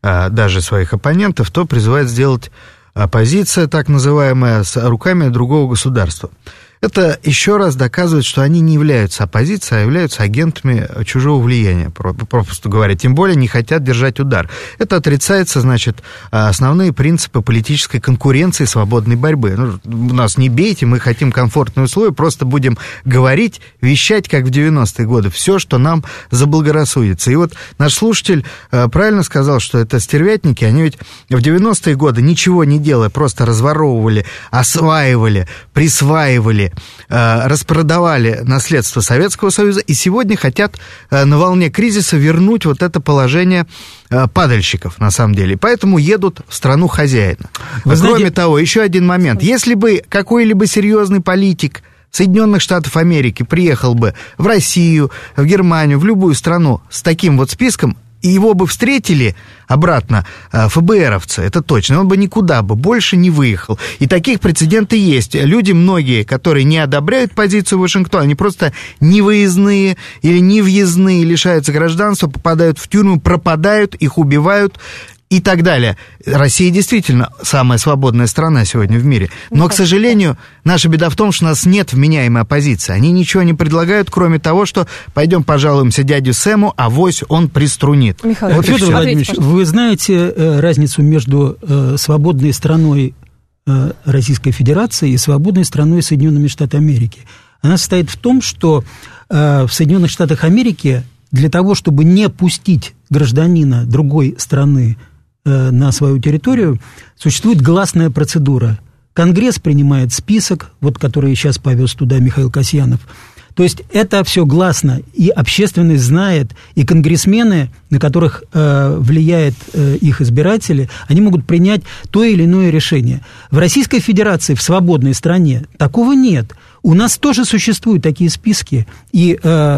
даже своих оппонентов, то призывает сделать оппозиция, так называемая, с руками другого государства. Это еще раз доказывает, что они не являются оппозицией, а являются агентами чужого влияния, попросту говоря. Тем более не хотят держать удар. Это отрицается, значит, основные принципы политической конкуренции и свободной борьбы. Ну, нас не бейте, мы хотим комфортные условия, просто будем говорить, вещать, как в 90-е годы, все, что нам заблагорассудится. И вот наш слушатель правильно сказал, что это стервятники, они ведь в 90-е годы, ничего не делая, просто разворовывали, осваивали, присваивали, распродавали наследство Советского Союза и сегодня хотят на волне кризиса вернуть вот это положение падальщиков, на самом деле. Поэтому едут в страну хозяина. Кроме того, еще один момент. Если бы какой-либо серьезный политик Соединенных Штатов Америки приехал бы в Россию, в Германию, в любую страну с таким вот списком, и его бы встретили обратно ФБРовцы, это точно, он бы никуда бы больше не выехал. И таких прецедентов есть. Люди многие, которые не одобряют позицию Вашингтона, они просто невыездные или невъездные, лишаются гражданства, попадают в тюрьму, пропадают, их убивают и так далее. Россия действительно самая свободная страна сегодня в мире. Но, к сожалению, наша беда в том, что у нас нет вменяемой оппозиции. Они ничего не предлагают, кроме того, что пойдем пожалуемся дядю Сэму, авось он приструнит. Михаил, вот Федор Владимирович, вы знаете разницу между свободной страной Российской Федерации и свободной страной Соединенными Штатами Америки? Она состоит в том, что в Соединенных Штатах Америки для того, чтобы не пустить гражданина другой страны на свою территорию, существует гласная процедура. Конгресс принимает список, вот который сейчас повез туда Михаил Касьянов. То есть это все гласно, и общественность знает, и конгрессмены, на которых влияют их избиратели, они могут принять то или иное решение. В Российской Федерации, в свободной стране, такого нет. У нас тоже существуют такие списки, и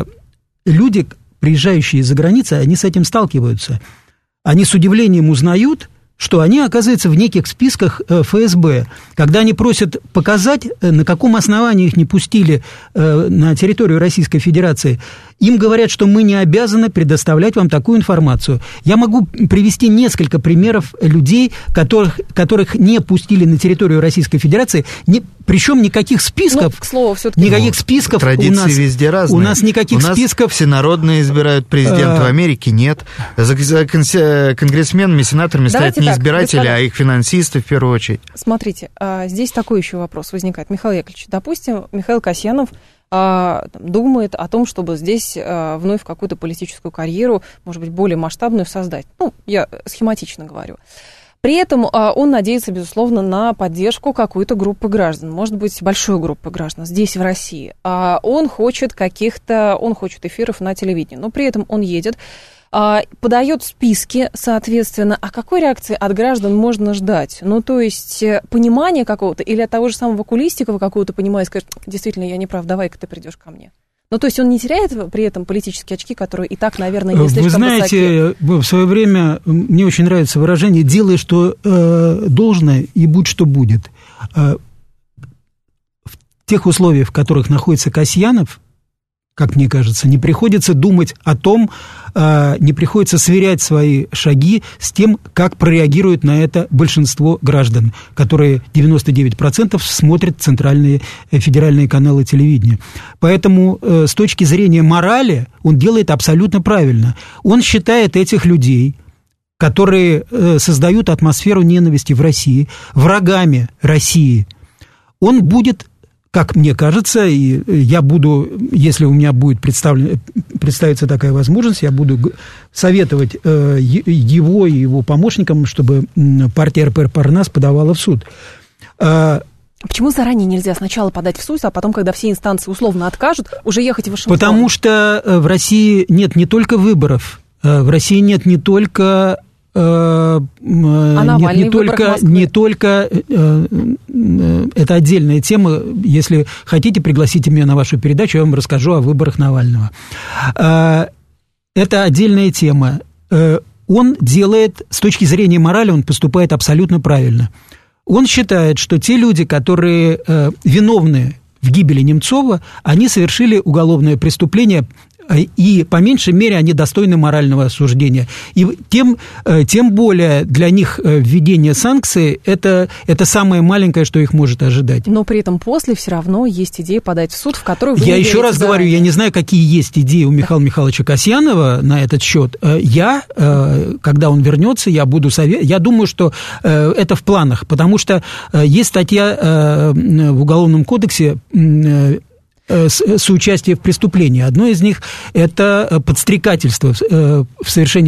люди, приезжающие из-за границы, они с этим сталкиваются. Они с удивлением узнают, что они оказываются в неких списках ФСБ. Когда они просят показать, на каком основании их не пустили на территорию Российской Федерации, им говорят, что мы не обязаны предоставлять вам такую информацию. Я могу привести несколько примеров людей, которых не пустили на территорию Российской Федерации, причем никаких списков. К слову, все-таки никаких списков традиции везде разные. У нас никаких списков. Всенародные избирают президента, в Америке нет. За конгрессменами, сенаторами стоят не избиратели, а их финансисты в первую очередь. Смотрите, здесь такой еще вопрос возникает. Михаил Яковлевич, допустим, Михаил Касьянов думает о том, чтобы здесь вновь какую-то политическую карьеру, может быть, более масштабную создать. Ну, я схематично говорю. При этом он надеется, безусловно, на поддержку какой-то группы граждан, может быть, большой группы граждан здесь, в России. Он хочет эфиров на телевидении, но при этом он едет, подает списки, соответственно. А какой реакции от граждан можно ждать? Ну, то есть, понимание какого-то, или от того же самого Кулистикова какого-то понимания, скажет, действительно, я не прав, давай-ка ты придешь ко мне. Ну, то есть, он не теряет при этом политические очки, которые и так, наверное, не слишком высоки. Вы знаете, в свое время, мне очень нравится выражение «делай, что должно, и будь, что будет». В тех условиях, в которых находится Касьянов, как мне кажется, не приходится думать о том, не приходится сверять свои шаги с тем, как прореагирует на это большинство граждан, которые 99% смотрят центральные федеральные каналы телевидения. Поэтому с точки зрения морали он делает абсолютно правильно. Он считает этих людей, которые создают атмосферу ненависти в России, врагами России. Он будет, как мне кажется, и я буду, если у меня будет представится такая возможность, я буду советовать его и его помощникам, чтобы партия РПР Парнас подавала в суд. Почему заранее нельзя сначала подать в суд, а потом, когда все инстанции условно откажут, уже ехать в Вашингтон? Потому что в России нет не только выборов, в России нет не только... не только это отдельная тема. Если хотите, пригласите меня на вашу передачу, я вам расскажу о выборах Навального. Это отдельная тема. Он делает, с точки зрения морали, он поступает абсолютно правильно. Он считает, что те люди, которые виновны в гибели Немцова, они совершили уголовное преступление и по меньшей мере они достойны морального осуждения. И тем более для них введение санкций это самое маленькое, что их может ожидать. Но при этом после все равно есть идея подать в суд, в который вы Я еще раз говорю, я не знаю, какие есть идеи у Михаила Михайловича Касьянова на этот счет. Когда он вернется, я думаю, что это в планах, потому что есть статья в Уголовном кодексе соучастие в преступлении. Одно из них – это подстрекательство в совершении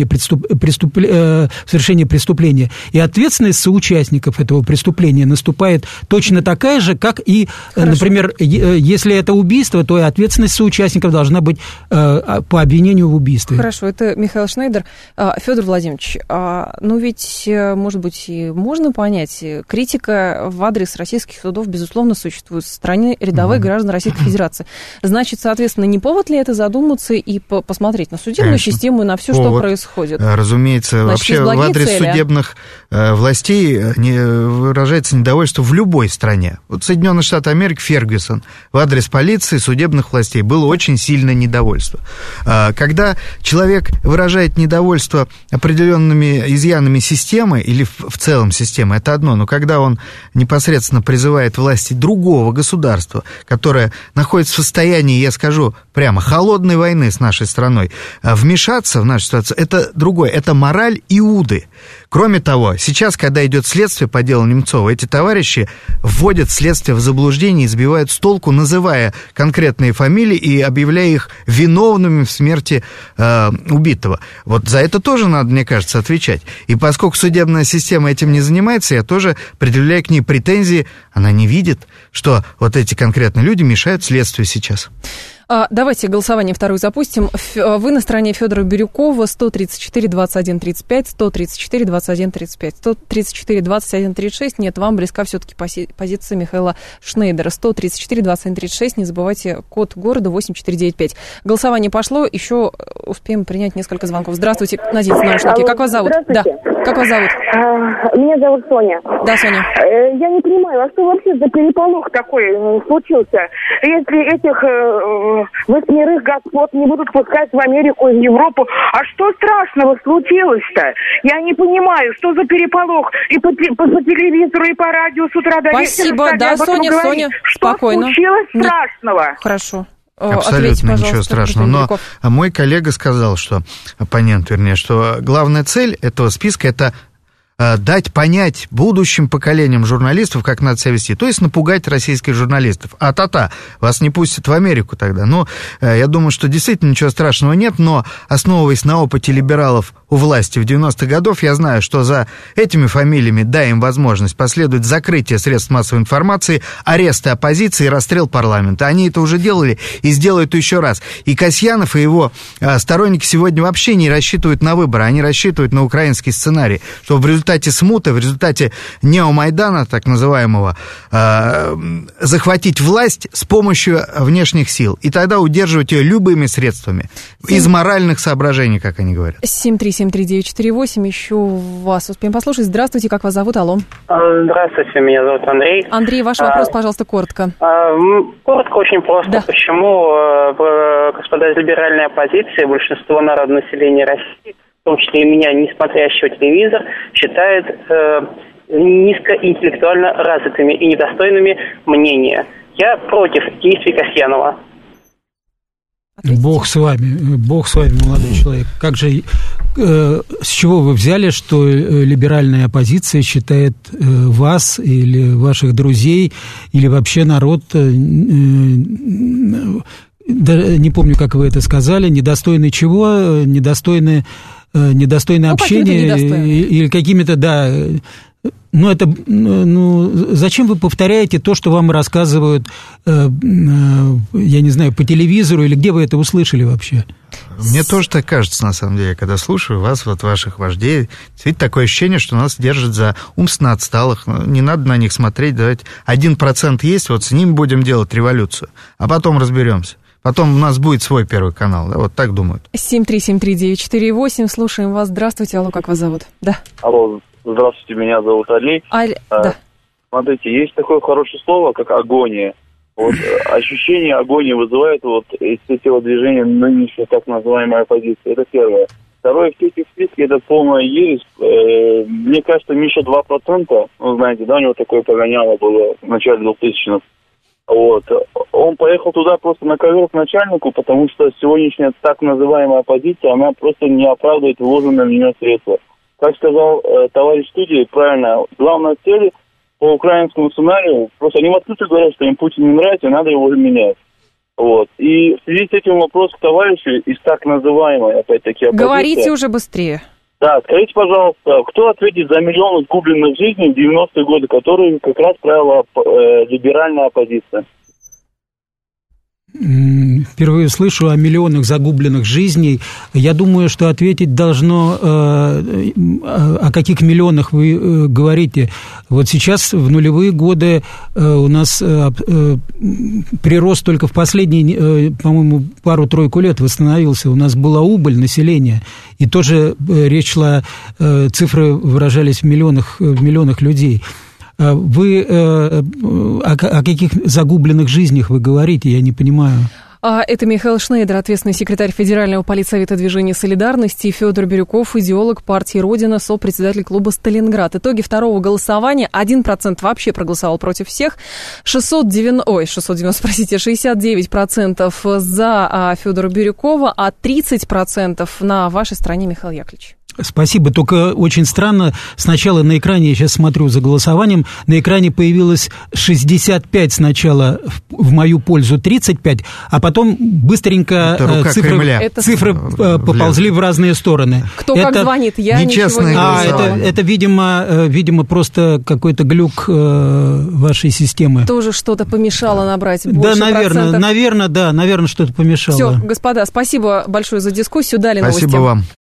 преступления. И ответственность соучастников этого преступления наступает точно такая же, как и, например, если это убийство, то и ответственность соучастников должна быть по обвинению в убийстве. Хорошо, это Михаил Шнейдер. Федор Владимирович, ведь, может быть, и можно понять, критика в адрес российских судов, безусловно, существует в стране рядовых граждан Российской Федерации. Значит, соответственно, не повод ли это задуматься и посмотреть на судебную систему и на все, что происходит? Разумеется, вообще в адрес судебных властей выражается недовольство в любой стране. Вот Соединенные Штаты Америки, Фергюсон, в адрес полиции, судебных властей было очень сильное недовольство. Когда человек выражает недовольство определенными изъянами системы или в целом системы, это одно, но когда он непосредственно призывает власти другого государства, которое находится в состоянии, я скажу прямо, холодной войны с нашей страной, вмешаться в нашу ситуацию, это другое, это мораль Иуды. Кроме того, сейчас, когда идет следствие по делу Немцова, эти товарищи вводят следствие в заблуждение и сбивают с толку, называя конкретные фамилии и объявляя их виновными в смерти убитого. Вот за это тоже надо, мне кажется, отвечать. И поскольку судебная система этим не занимается, я тоже предъявляю к ней претензии. Она не видит, что вот эти конкретные люди мешают следствию сейчас. Давайте голосование второе запустим. Вы на стороне Федора Бирюкова, 134-21-35, 134-21-35, 134-21-36. Нет, вам близка все-таки позиция Михаила Шнейдера. 134-21-36, не забывайте, код города 8495. Голосование пошло, еще успеем принять несколько звонков. Здравствуйте, наденьте наушники. Как вас зовут? Да. Как вас зовут? Меня зовут Соня. Да, Соня. Я не понимаю, а что вообще за переполох такой случился? Если этих 8 господ не будут пускать в Америку и в Европу, а что страшного случилось-то? Я не понимаю, что за переполох? И по телевизору, и по радио с утра до вечера. Спасибо, да, Соня, спокойно. Что случилось страшного? Хорошо. Абсолютно ничего страшного. Но мой коллега сказал, что оппонент, вернее, что главная цель этого списка – это дать понять будущим поколениям журналистов, как надо себя вести. То есть напугать российских журналистов. Вас не пустят в Америку тогда. Ну, я думаю, что действительно ничего страшного нет, но, основываясь на опыте либералов у власти в 90-х годов, я знаю, что за этими фамилиями, дай им возможность, последует закрытие средств массовой информации, аресты оппозиции и расстрел парламента. Они это уже делали и сделают еще раз. И Касьянов и его сторонники сегодня вообще не рассчитывают на выборы, они рассчитывают на украинский сценарий, что в результате смуты, в результате неомайдана, так называемого, захватить власть с помощью внешних сил. И тогда удерживать ее любыми средствами. Из моральных соображений, как они говорят. 7373948, еще вас успеем послушать. Здравствуйте, как вас зовут? Алло. Здравствуйте, меня зовут Андрей. Андрей, ваш вопрос, пожалуйста, коротко. Коротко, очень просто. Да. Почему господа из либеральной оппозиции, большинство народного населения России, в том числе и меня, не смотрящего телевизор, считает низкоинтеллектуально развитыми и недостойными мнения? Я против действий Касьянова. Бог с вами, молодой человек. Как же, с чего вы взяли, что либеральная оппозиция считает вас или ваших друзей, или вообще народ, не помню, как вы это сказали, недостойны чего, недостойны общения или какими-то, да... зачем вы повторяете то, что вам рассказывают, я не знаю, по телевизору, или где вы это услышали вообще? Мне тоже так кажется, на самом деле, когда слушаю вас, вот ваших вождей. Действительно, такое ощущение, что нас держат за умственно отсталых. Не надо на них смотреть, давайте 1% есть, вот с ним будем делать революцию, а потом разберемся. Потом у нас будет свой первый канал, да, вот так думают. 7373948, слушаем вас. Здравствуйте, алло, как вас зовут? Да. Алло, здравствуйте, меня зовут Али. Да. Смотрите, есть такое хорошее слово, как агония. Вот ощущение агонии вызывает вот эти телодвижения нынешней так называемой оппозиции. Это первое. Второе, все эти списки, это полная ересь. Мне кажется, Миша 2%, ну, знаете, да, у него такое погоняло было в начале 2000-х. Вот. Он поехал туда просто на ковер к начальнику, потому что сегодняшняя так называемая оппозиция, она просто не оправдывает вложенные в нее средства. Как сказал товарищ студии, правильно, главная цель по украинскому сценарию, просто они в открытую говорят, что им Путин не нравится, и надо его менять. Вот. И в связи с этим вопрос к товарищу из так называемой, опять-таки, оппозиции. Говорите уже быстрее. Да, скажите, пожалуйста, кто ответит за миллионы сгубленных жизней в 90-е годы, которые как раз правила либеральная оппозиция? Впервые слышу о миллионах загубленных жизней. Я думаю, что ответить должно, о каких миллионах вы говорите. Вот сейчас, в нулевые годы, у нас прирост только в последние, по-моему, пару-тройку лет восстановился. У нас была убыль населения. И тоже речь шла, цифры выражались в миллионах людей. Вы о каких загубленных жизнях вы говорите, я не понимаю. Это Михаил Шнейдер, ответственный секретарь Федерального политсовета движения «Солидарности», и Федор Бирюков, идеолог партии «Родина», сопредседатель клуба «Сталинград». Итоги второго голосования: 1% вообще проголосовал против всех, 69% за Федора Бирюкова, а 30% на вашей стороне, Михаил Яковлевич. Спасибо, только очень странно, сначала на экране, я сейчас смотрю за голосованием, на экране появилось 65 сначала в мою пользу, 35, а потом быстренько цифры поползли в разные стороны. Кто как звонит, я ничего не знаю. Это, видимо, просто какой-то глюк вашей системы. Тоже что-то помешало набрать больше процентов. Наверное, что-то помешало. Все, господа, спасибо большое за дискуссию. Далее спасибо новости. Вам.